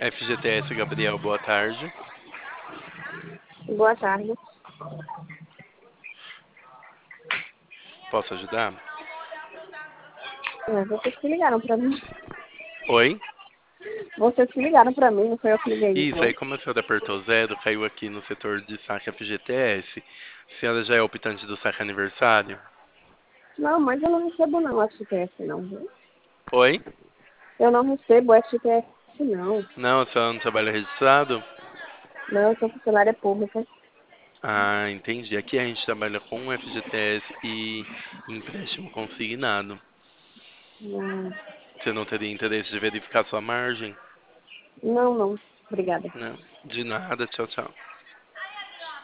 FGTS Gabriel, boa tarde. Boa tarde. Posso ajudar? Vocês que ligaram pra mim. Oi? Vocês que ligaram pra mim, não foi eu que liguei, Isso, não. aí como a senhora apertou zero, caiu aqui no setor de saque FGTS. A senhora já é optante do saque aniversário? Não, mas eu não recebo não o FGTS não, viu? Oi? Eu não recebo o FGTS não. Não, a senhora não trabalha registrado? Não, eu sou funcionária pública. Ah, entendi. Aqui a gente trabalha com FGTS e empréstimo consignado. Não, Você não teria interesse de verificar sua margem? não. Obrigada. Não. De nada, tchau, tchau.